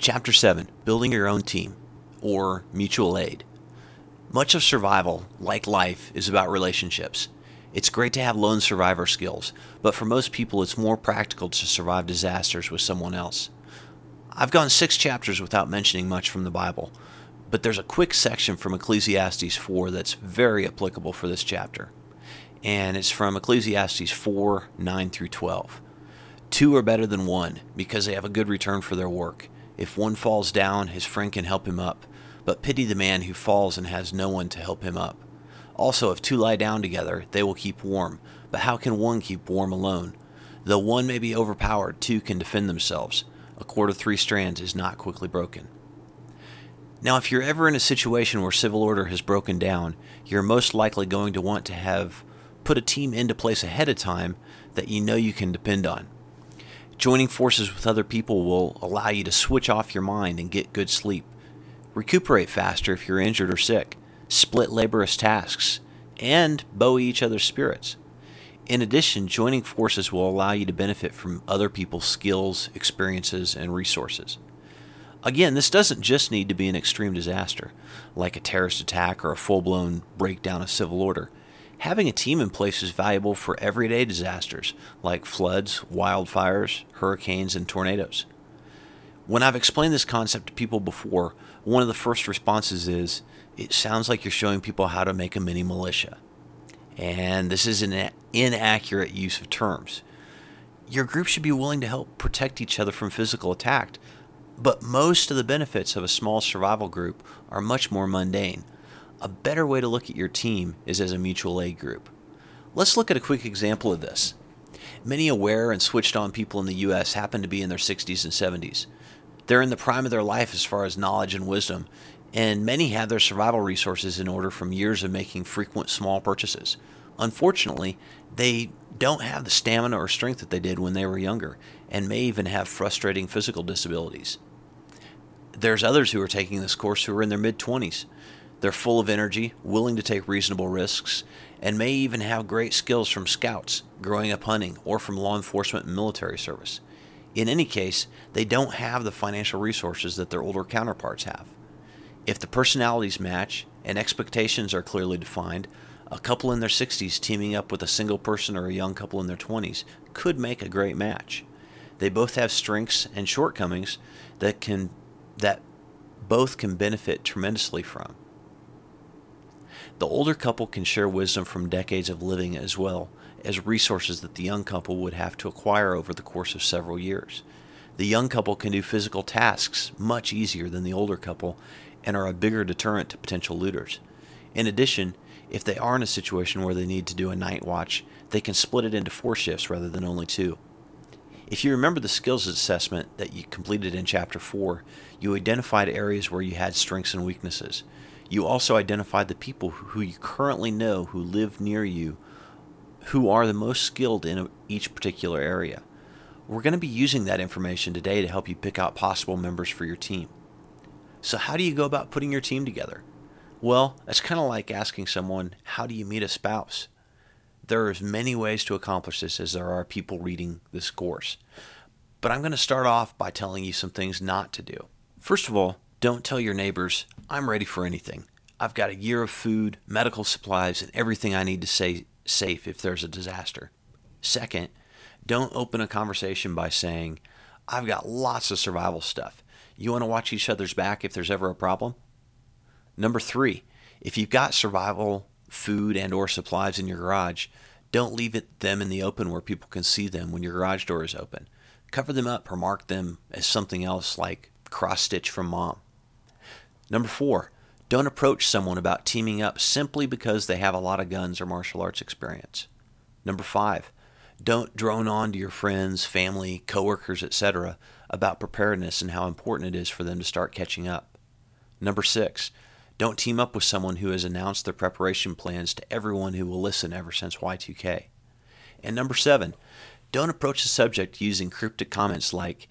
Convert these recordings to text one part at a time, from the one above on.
Chapter 7, Building Your Own Team, or Mutual Aid. Much of survival, like life, is about relationships. It's great to have lone survivor skills, but for most people it's more practical to survive disasters with someone else. I've gone 6 chapters without mentioning much from the Bible, but there's a quick section from Ecclesiastes 4 that's very applicable for this chapter. And it's from Ecclesiastes 4, 9 through 12. 2 are better than 1 because they have a good return for their work. If one falls down, his friend can help him up, but pity the man who falls and has no one to help him up. Also, if 2 lie down together, they will keep warm, but how can one keep warm alone? Though one may be overpowered, 2 can defend themselves. A cord of 3 strands is not quickly broken. Now, if you're ever in a situation where civil order has broken down, you're most likely going to want to have put a team into place ahead of time that you know you can depend on. Joining forces with other people will allow you to switch off your mind and get good sleep. Recuperate faster if you're injured or sick. Split laborious tasks. And buoy each other's spirits. In addition, joining forces will allow you to benefit from other people's skills, experiences, and resources. Again, this doesn't just need to be an extreme disaster, like a terrorist attack or a full-blown breakdown of civil order. Having a team in place is valuable for everyday disasters, like floods, wildfires, hurricanes, and tornadoes. When I've explained this concept to people before, one of the first responses is, it sounds like you're showing people how to make a mini militia. And this is an inaccurate use of terms. Your group should be willing to help protect each other from physical attack, but most of the benefits of a small survival group are much more mundane. A better way to look at your team is as a mutual aid group. Let's look at a quick example of this. Many aware and switched on people in the U.S. happen to be in their 60s and 70s. They're in the prime of their life as far as knowledge and wisdom, and many have their survival resources in order from years of making frequent small purchases. Unfortunately, they don't have the stamina or strength that they did when they were younger, and may even have frustrating physical disabilities. There's others who are taking this course who are in their mid-20s. They're full of energy, willing to take reasonable risks, and may even have great skills from scouts, growing up hunting, or from law enforcement and military service. In any case, they don't have the financial resources that their older counterparts have. If the personalities match and expectations are clearly defined, a couple in their 60s teaming up with a single person or a young couple in their 20s could make a great match. They both have strengths and shortcomings that both can benefit tremendously from. The older couple can share wisdom from decades of living as well as resources that the young couple would have to acquire over the course of several years. The young couple can do physical tasks much easier than the older couple and are a bigger deterrent to potential looters. In addition, if they are in a situation where they need to do a night watch, they can split it into 4 shifts rather than only 2. If you remember the skills assessment that you completed in Chapter 4, you identified areas where you had strengths and weaknesses. You also identified the people who you currently know who live near you who are the most skilled in each particular area. We're going to be using that information today to help you pick out possible members for your team. So how do you go about putting your team together? Well, it's kind of like asking someone, how do you meet a spouse? There are as many ways to accomplish this as there are people reading this course. But I'm going to start off by telling you some things not to do. First of all, don't tell your neighbors, I'm ready for anything. I've got a year of food, medical supplies, and everything I need to stay safe if there's a disaster. Second, don't open a conversation by saying, I've got lots of survival stuff. You want to watch each other's back if there's ever a problem? Number 3, if you've got survival food and or supplies in your garage, don't leave them in the open where people can see them when your garage door is open. Cover them up or mark them as something else like cross-stitch from mom. Number 4, don't approach someone about teaming up simply because they have a lot of guns or martial arts experience. Number 5, don't drone on to your friends, family, coworkers, etc. about preparedness and how important it is for them to start catching up. Number 6, don't team up with someone who has announced their preparation plans to everyone who will listen ever since Y2K. And number 7, don't approach the subject using cryptic comments like,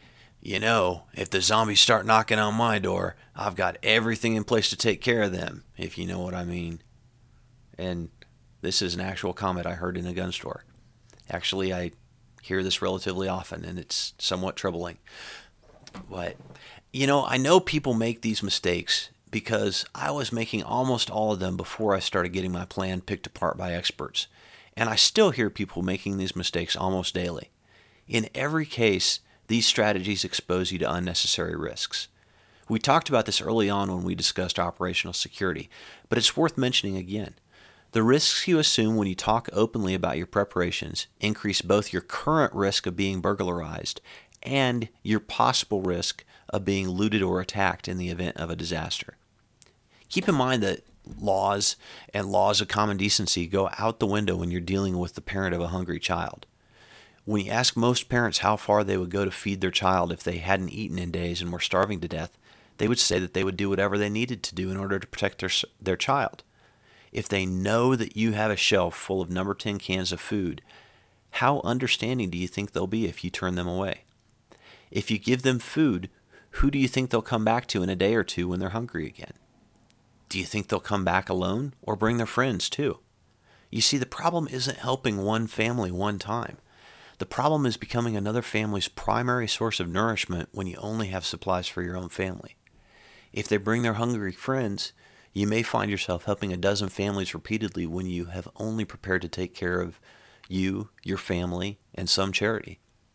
if the zombies start knocking on my door, I've got everything in place to take care of them, if you know what I mean. And this is an actual comment I heard in a gun store. Actually, I hear this relatively often, and it's somewhat troubling. But I know people make these mistakes because I was making almost all of them before I started getting my plan picked apart by experts. And I still hear people making these mistakes almost daily. In every case, these strategies expose you to unnecessary risks. We talked about this early on when we discussed operational security, but it's worth mentioning again. The risks you assume when you talk openly about your preparations increase both your current risk of being burglarized and your possible risk of being looted or attacked in the event of a disaster. Keep in mind that laws and laws of common decency go out the window when you're dealing with the parent of a hungry child. When you ask most parents how far they would go to feed their child if they hadn't eaten in days and were starving to death, they would say that they would do whatever they needed to do in order to protect their child. If they know that you have a shelf full of number 10 cans of food, how understanding do you think they'll be if you turn them away? If you give them food, who do you think they'll come back to in a day or two when they're hungry again? Do you think they'll come back alone or bring their friends too? You see, the problem isn't helping one family one time. The problem is becoming another family's primary source of nourishment when you only have supplies for your own family. If they bring their hungry friends, you may find yourself helping a dozen families repeatedly when you have only prepared to take care of you, your family, and some charity.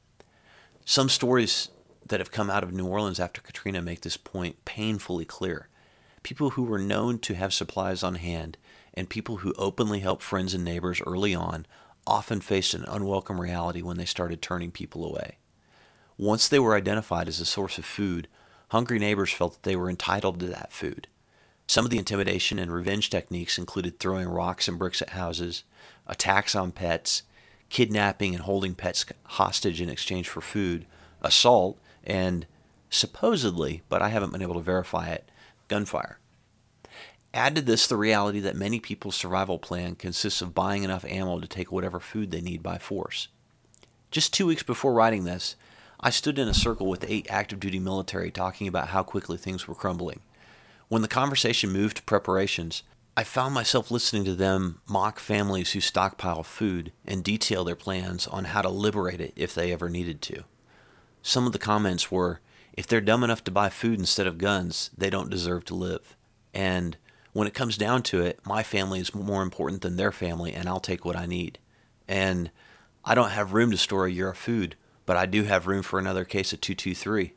Some stories that have come out of New Orleans after Katrina make this point painfully clear. People who were known to have supplies on hand and people who openly helped friends and neighbors early on often faced an unwelcome reality when they started turning people away. Once they were identified as a source of food, hungry neighbors felt that they were entitled to that food. Some of the intimidation and revenge techniques included throwing rocks and bricks at houses, attacks on pets, kidnapping and holding pets hostage in exchange for food, assault, and supposedly, but I haven't been able to verify it, gunfire. Add to this the reality that many people's survival plan consists of buying enough ammo to take whatever food they need by force. Just 2 weeks before writing this, I stood in a circle with 8 active duty military talking about how quickly things were crumbling. When the conversation moved to preparations, I found myself listening to them mock families who stockpile food and detail their plans on how to liberate it if they ever needed to. Some of the comments were, if they're dumb enough to buy food instead of guns, they don't deserve to live. And when it comes down to it, my family is more important than their family, and I'll take what I need. And I don't have room to store a year of food, but I do have room for another case of 223.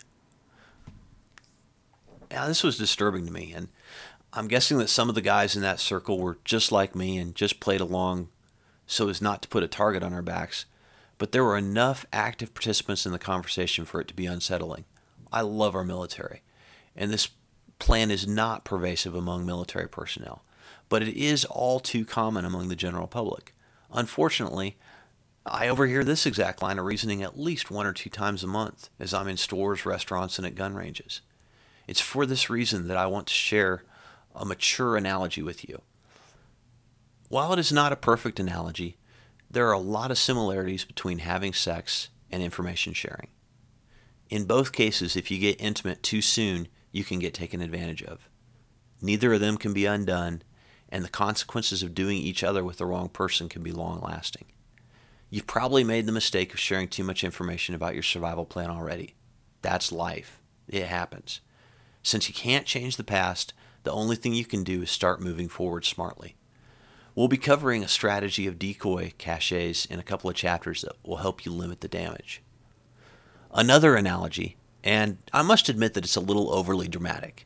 Now, this was disturbing to me, and I'm guessing that some of the guys in that circle were just like me and just played along so as not to put a target on our backs, but there were enough active participants in the conversation for it to be unsettling. I love our military, and this plan is not pervasive among military personnel, but it is all too common among the general public. Unfortunately, I overhear this exact line of reasoning at least 1 or 2 times a month as I'm in stores, restaurants, and at gun ranges. It's for this reason that I want to share a mature analogy with you. While it is not a perfect analogy, there are a lot of similarities between having sex and information sharing. In both cases, if you get intimate too soon, you can get taken advantage of. Neither of them can be undone, and the consequences of doing each other with the wrong person can be long-lasting. You've probably made the mistake of sharing too much information about your survival plan already. That's life. It happens. Since you can't change the past, the only thing you can do is start moving forward smartly. We'll be covering a strategy of decoy caches in a couple of chapters that will help you limit the damage. Another analogy, and I must admit that it's a little overly dramatic,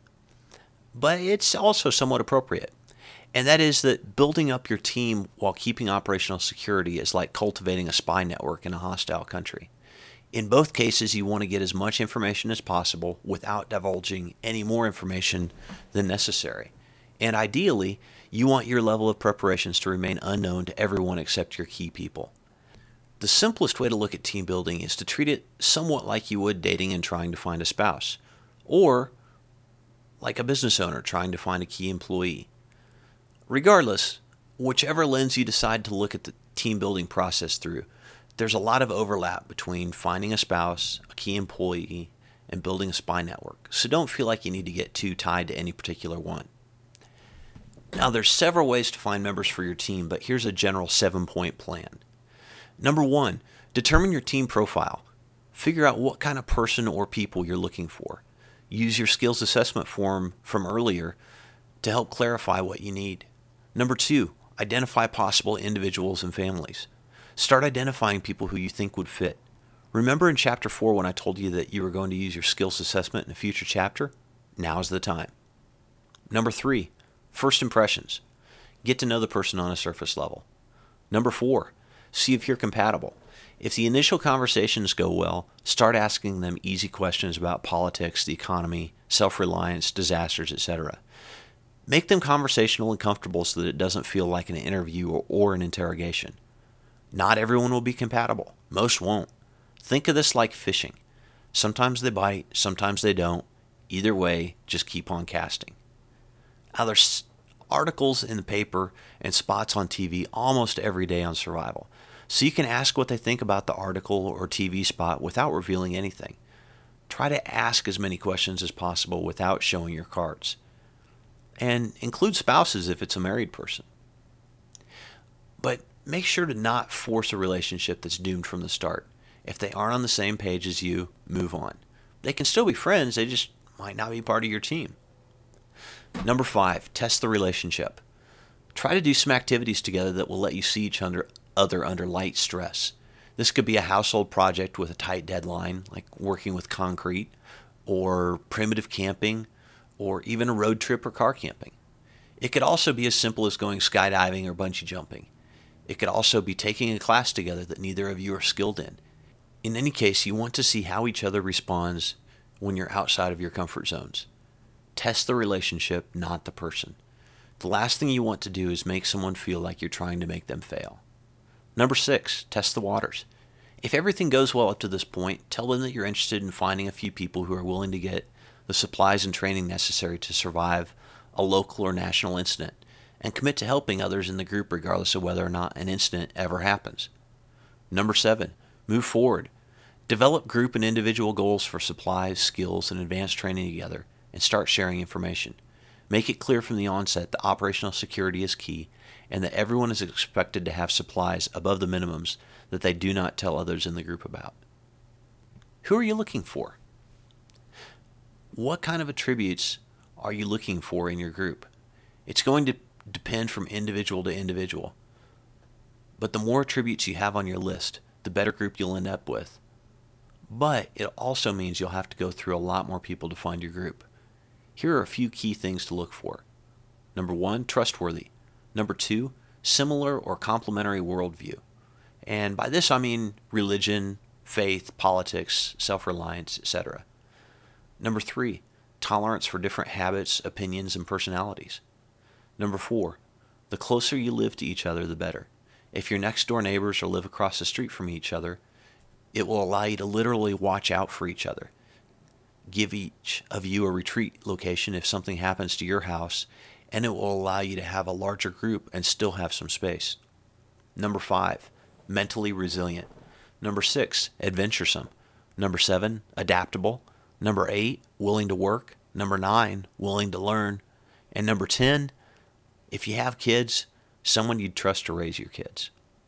but it's also somewhat appropriate, and that is that building up your team while keeping operational security is like cultivating a spy network in a hostile country. In both cases, you want to get as much information as possible without divulging any more information than necessary. And ideally, you want your level of preparations to remain unknown to everyone except your key people. The simplest way to look at team building is to treat it somewhat like you would dating and trying to find a spouse, or like a business owner trying to find a key employee. Regardless, whichever lens you decide to look at the team building process through, there's a lot of overlap between finding a spouse, a key employee, and building a spy network, so don't feel like you need to get too tied to any particular one. Now, there's several ways to find members for your team, but here's a general 7-point plan. Number 1, determine your team profile. Figure out what kind of person or people you're looking for. Use your skills assessment form from earlier to help clarify what you need. Number 2, identify possible individuals and families. Start identifying people who you think would fit. Remember in Chapter 4 when I told you that you were going to use your skills assessment in a future chapter? Now's the time. Number 3, first impressions. Get to know the person on a surface level. Number 4, see if you're compatible. If the initial conversations go well, start asking them easy questions about politics, the economy, self-reliance, disasters, etc. Make them conversational and comfortable so that it doesn't feel like an interview or an interrogation. Not everyone will be compatible. Most won't. Think of this like fishing. Sometimes they bite, sometimes they don't. Either way, just keep on casting. Now, there's articles in the paper and spots on TV almost every day on survival. So you can ask what they think about the article or TV spot without revealing anything. Try to ask as many questions as possible without showing your cards. And include spouses if it's a married person. But make sure to not force a relationship that's doomed from the start. If they aren't on the same page as you, move on. They can still be friends, they just might not be part of your team. Number 5, test the relationship. Try to do some activities together that will let you see each other under light stress. This could be a household project with a tight deadline, like working with concrete, or primitive camping, or even a road trip or car camping. It could also be as simple as going skydiving or bungee jumping. It could also be taking a class together that neither of you are skilled in. In any case, you want to see how each other responds when you're outside of your comfort zones. Test the relationship, not the person. The last thing you want to do is make someone feel like you're trying to make them fail. Number 6, test the waters. If everything goes well up to this point, tell them that you're interested in finding a few people who are willing to get the supplies and training necessary to survive a local or national incident, and commit to helping others in the group regardless of whether or not an incident ever happens. Number 7, move forward. Develop group and individual goals for supplies, skills, and advanced training together, and start sharing information. Make it clear from the onset that operational security is key, and that everyone is expected to have supplies above the minimums that they do not tell others in the group about. Who are you looking for? What kind of attributes are you looking for in your group? It's going to depend from individual to individual. But the more attributes you have on your list, the better group you'll end up with. But it also means you'll have to go through a lot more people to find your group. Here are a few key things to look for. Number 1, trustworthy. Number 2, similar or complementary worldview. And by this I mean religion, faith, politics, self-reliance, etc. Number 3, tolerance for different habits, opinions, and personalities. Number 4, the closer you live to each other, the better. If you're next door neighbors or live across the street from each other, it will allow you to literally watch out for each other. Give each of you a retreat location if something happens to your house, and it will allow you to have a larger group and still have some space. Number 5, mentally resilient. Number 6, adventuresome. Number 7, adaptable. Number 8, willing to work. Number 9, willing to learn. And number 10, if you have kids, someone you'd trust to raise your kids.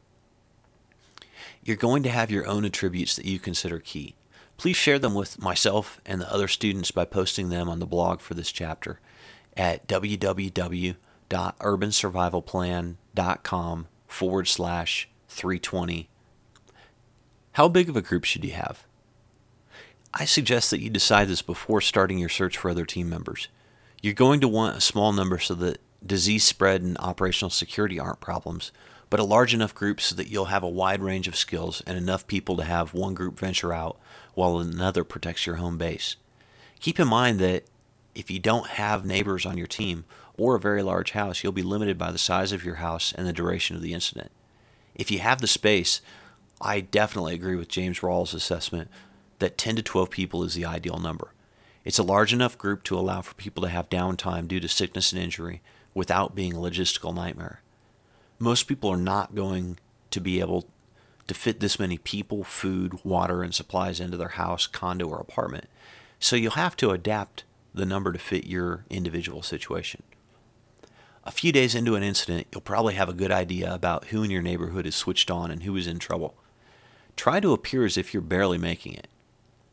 You're going to have your own attributes that you consider key. Please share them with myself and the other students by posting them on the blog for this chapter at www.urbansurvivalplan.com/320. How big of a group should you have? I suggest that you decide this before starting your search for other team members. You're going to want a small number so that disease spread and operational security aren't problems, but a large enough group so that you'll have a wide range of skills and enough people to have one group venture out while another protects your home base. Keep in mind that if you don't have neighbors on your team or a very large house, you'll be limited by the size of your house and the duration of the incident. If you have the space, I definitely agree with James Rawls' assessment that 10 to 12 people is the ideal number. It's a large enough group to allow for people to have downtime due to sickness and injury without being a logistical nightmare. Most people are not going to be able to fit this many people, food, water, and supplies into their house, condo, or apartment, so you'll have to adapt the number to fit your individual situation. A few days into an incident, you'll probably have a good idea about who in your neighborhood is switched on and who is in trouble. Try to appear as if you're barely making it.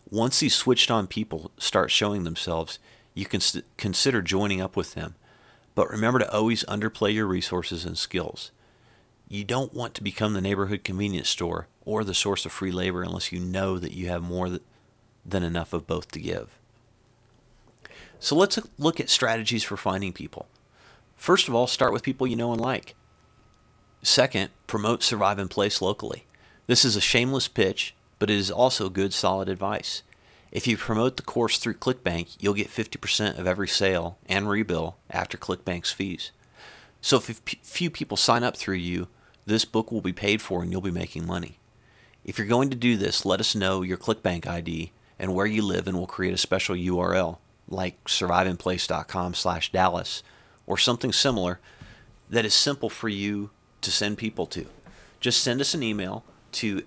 Once these switched on people start showing themselves, you can consider joining up with them. But remember to always underplay your resources and skills. You don't want to become the neighborhood convenience store or the source of free labor unless you know that you have more than enough of both to give. So let's look at strategies for finding people. First of all, start with people you know and like. Second, promote Survive in Place locally. This is a shameless pitch, but it is also good, solid advice. If you promote the course through ClickBank, you'll get 50% of every sale and rebill after ClickBank's fees. So if few people sign up through you, this book will be paid for and you'll be making money. If you're going to do this, let us know your ClickBank ID and where you live, and we'll create a special URL like surviveinplace.com/Dallas or something similar that is simple for you to send people to. Just send us an email to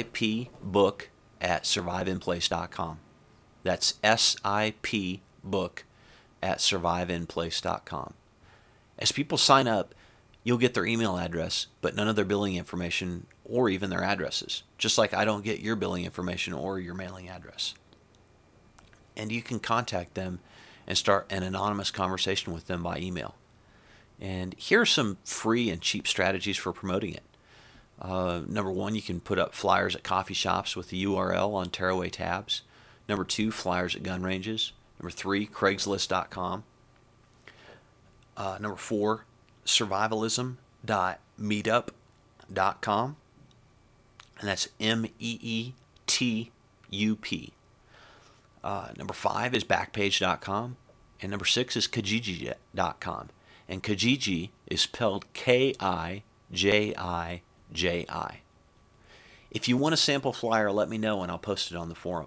sipbook@surviveinplace.com. That's sipbook@surviveinplace.com. As people sign up, you'll get their email address, but none of their billing information or even their addresses, just like I don't get your billing information or your mailing address. And you can contact them and start an anonymous conversation with them by email. And here are some free and cheap strategies for promoting it. Number one, you can put up flyers at coffee shops with the URL on tearaway tabs. Number two, flyers at gun ranges. Number three, Craigslist.com. Number four, survivalism.meetup.com. And that's MEETUP. Number five is Backpage.com. And number six is Kijiji.com. And Kijiji is spelled Kijiji. If you want a sample flyer, let me know and I'll post it on the forum.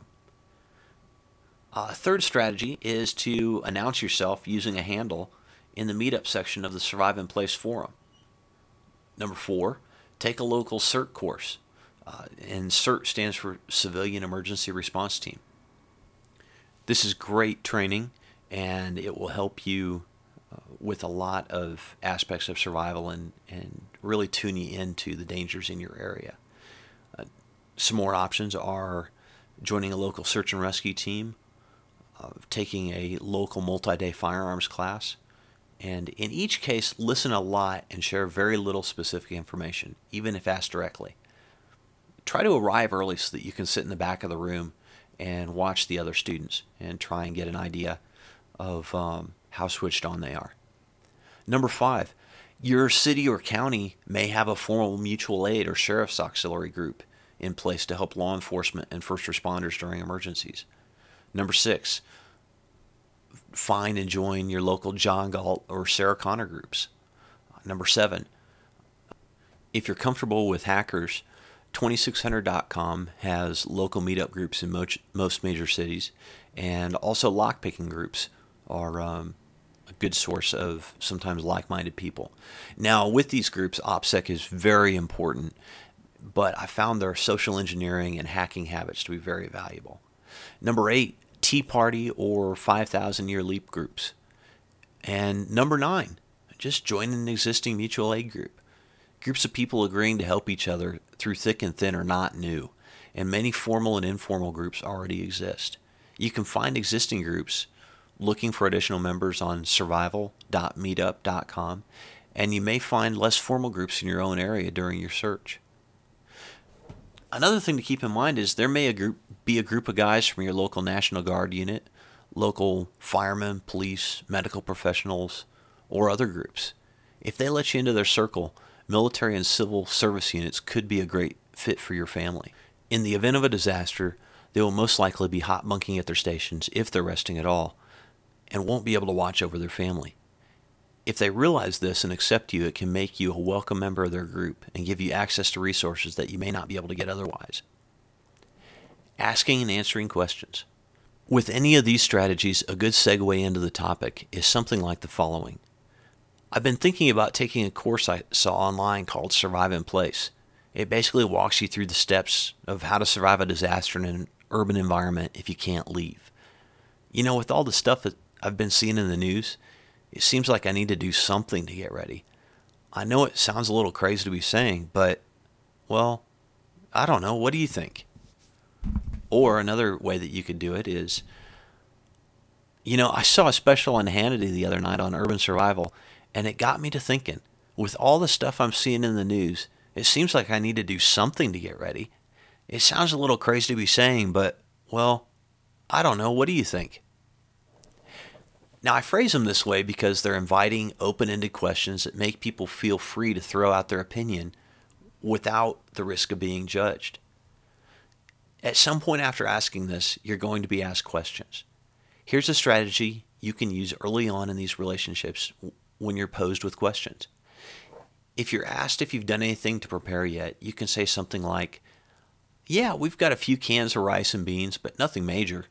Third strategy is to announce yourself using a handle in the meetup section of the Survive in Place forum. Number four, take a local CERT course. And CERT stands for Civilian Emergency Response Team. This is great training, and it will help you with a lot of aspects of survival and really tune you into the dangers in your area. Some more options are joining a local search and rescue team, taking a local multi-day firearms class, and in each case, listen a lot and share very little specific information, even if asked directly. Try to arrive early so that you can sit in the back of the room and watch the other students and try and get an idea of how switched on they are. Number five, your city or county may have a formal mutual aid or sheriff's auxiliary group in place to help law enforcement and first responders during emergencies. Number six, find and join your local John Galt or Sarah Connor groups. Number seven, if you're comfortable with hackers, 2600.com has local meetup groups in most major cities, and also lockpicking groups are a good source of sometimes like-minded people. Now, with these groups, OPSEC is very important, but I found their social engineering and hacking habits to be very valuable. Number eight, Tea Party or 5,000 Year Leap groups. And number nine, just join an existing mutual aid group. Groups of people agreeing to help each other through thick and thin are not new, and many formal and informal groups already exist. You can find existing groups looking for additional members on survival.meetup.com, and you may find less formal groups in your own area during your search. Another thing to keep in mind is there may be a group of guys from your local National Guard unit, local firemen, police, medical professionals, or other groups. If they let you into their circle, military and civil service units could be a great fit for your family. In the event of a disaster, they will most likely be hot bunking at their stations, if they're resting at all, and won't be able to watch over their family. If they realize this and accept you, it can make you a welcome member of their group and give you access to resources that you may not be able to get otherwise. Asking and answering questions. With any of these strategies, a good segue into the topic is something like the following. I've been thinking about taking a course I saw online called Survive in Place. It basically walks you through the steps of how to survive a disaster in an urban environment if you can't leave. You know, with all the stuff that I've been seeing in the news, it seems like I need to do something to get ready. I know it sounds a little crazy to be saying, but, well, I don't know. What do you think? Or another way that you could do it is, I saw a special on Hannity the other night on urban survival, and it got me to thinking. With all the stuff I'm seeing in the news, it seems like I need to do something to get ready. It sounds a little crazy to be saying, but, well, I don't know. What do you think? Now, I phrase them this way because they're inviting, open-ended questions that make people feel free to throw out their opinion without the risk of being judged. At some point after asking this, you're going to be asked questions. Here's a strategy you can use early on in these relationships when you're posed with questions. If you're asked if you've done anything to prepare yet, you can say something like, "Yeah, we've got a few cans of rice and beans, but nothing major."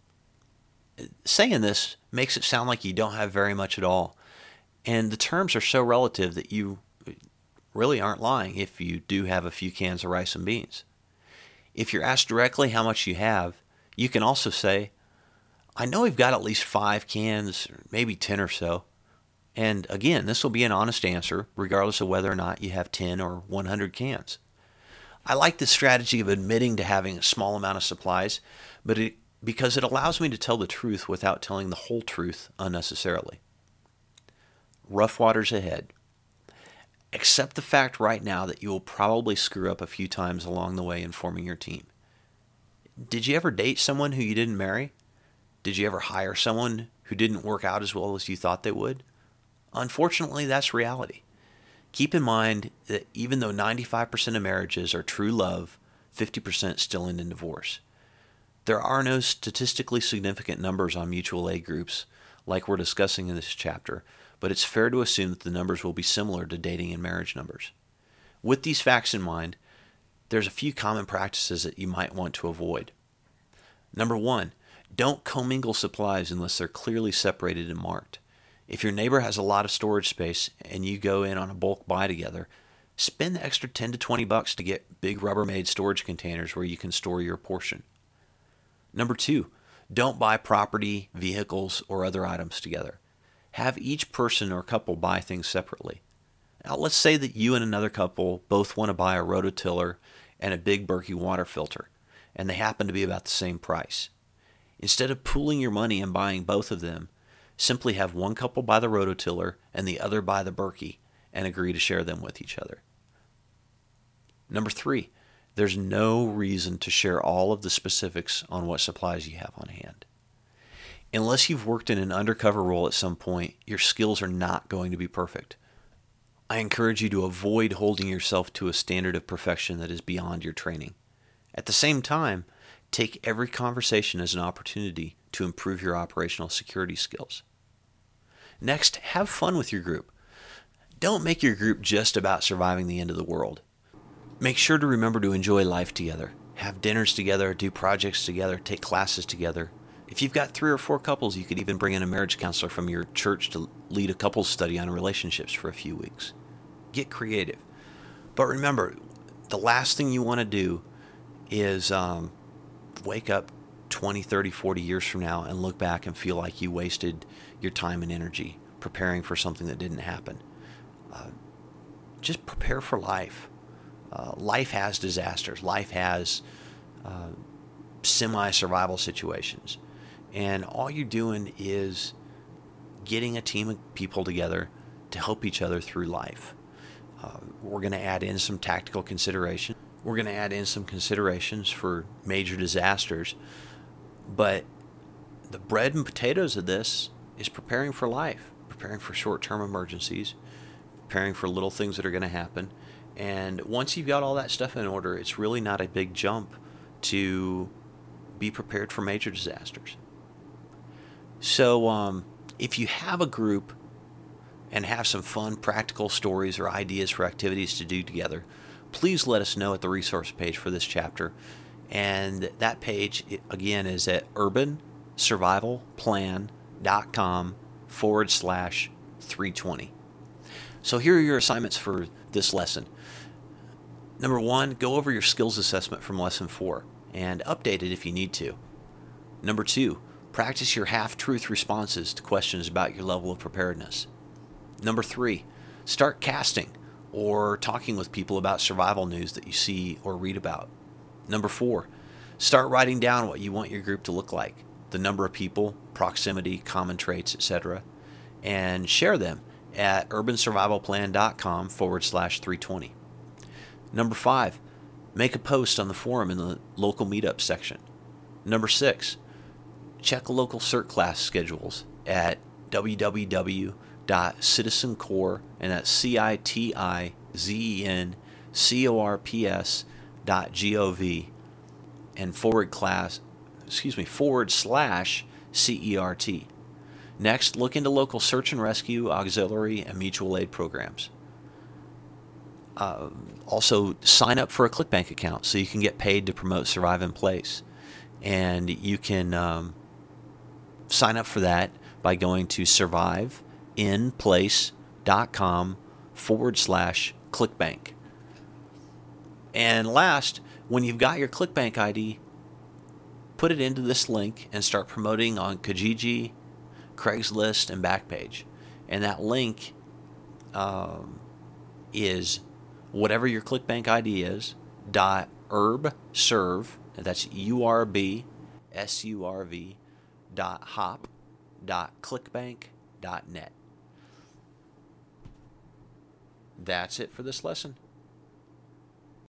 Saying this makes it sound like you don't have very much at all. And the terms are so relative that you really aren't lying if you do have a few cans of rice and beans. If you're asked directly how much you have, you can also say, "I know we've got at least 5 cans, or maybe 10 or so." And again, this will be an honest answer, regardless of whether or not you have 10 or 100 cans. I like this strategy of admitting to having a small amount of supplies, because it allows me to tell the truth without telling the whole truth unnecessarily. Rough waters ahead. Accept the fact right now that you will probably screw up a few times along the way in forming your team. Did you ever date someone who you didn't marry? Did you ever hire someone who didn't work out as well as you thought they would? Unfortunately, that's reality. Keep in mind that even though 95% of marriages are true love, 50% still end in divorce. There are no statistically significant numbers on mutual aid groups like we're discussing in this chapter, but it's fair to assume that the numbers will be similar to dating and marriage numbers. With these facts in mind, there's a few common practices that you might want to avoid. Number 1, don't commingle supplies unless they're clearly separated and marked. If your neighbor has a lot of storage space and you go in on a bulk buy together, spend the extra $10 to $20 to get big Rubbermaid storage containers where you can store your portion. Number 2, don't buy property, vehicles, or other items together. Have each person or couple buy things separately. Now, let's say that you and another couple both want to buy a rototiller and a big Berkey water filter, and they happen to be about the same price. Instead of pooling your money and buying both of them, simply have one couple buy the rototiller and the other buy the Berkey and agree to share them with each other. Number 3, there's no reason to share all of the specifics on what supplies you have on hand. Unless you've worked in an undercover role at some point, your skills are not going to be perfect. I encourage you to avoid holding yourself to a standard of perfection that is beyond your training. At the same time, take every conversation as an opportunity to improve your operational security skills. Next, have fun with your group. Don't make your group just about surviving the end of the world. Make sure to remember to enjoy life together. Have dinners together, do projects together, take classes together. If you've got 3 or 4 couples, you could even bring in a marriage counselor from your church to lead a couples study on relationships for a few weeks. Get creative. But remember, the last thing you want to do is wake up 20, 30, 40 years from now and look back and feel like you wasted your time and energy preparing for something that didn't happen. Just prepare for life. Life has disasters. Life has semi-survival situations. And all you're doing is getting a team of people together to help each other through life. We're going to add in some tactical consideration. We're going to add in some considerations for major disasters. But the bread and potatoes of this is preparing for life, preparing for short-term emergencies, preparing for little things that are going to happen. And once you've got all that stuff in order, it's really not a big jump to be prepared for major disasters. So if you have a group and have some fun practical stories or ideas for activities to do together, please let us know at the resource page for this chapter. And that page, again, is at urbansurvivalplan.com/320. So here are your assignments for this lesson. Number 1, go over your skills assessment from lesson 4 and update it if you need to. Number 2, practice your half-truth responses to questions about your level of preparedness. Number 3, start casting or talking with people about survival news that you see or read about. Number 4, Start writing down what you want your group to look like, the number of people, proximity, common traits, etc., and share them at urbansurvivalplan.com/320. Number 5, make a post on the forum in the local meetup section. Number 6, check local CERT class schedules at www.citizencorps, and that's CITIZENCORPS.gov and /CERT. Next, look into local search and rescue, auxiliary, and mutual aid programs. Also, sign up for a ClickBank account so you can get paid to promote Survive in Place. And you can sign up for that by going to surviveinplace.com/ClickBank. And last, when you've got your ClickBank ID, put it into this link and start promoting on Kijiji, Craigslist, and Backpage. And that link is whatever your ClickBank ID is, .urbsurv, that's URBSURV, .hop.clickbank.net. That's it for this lesson.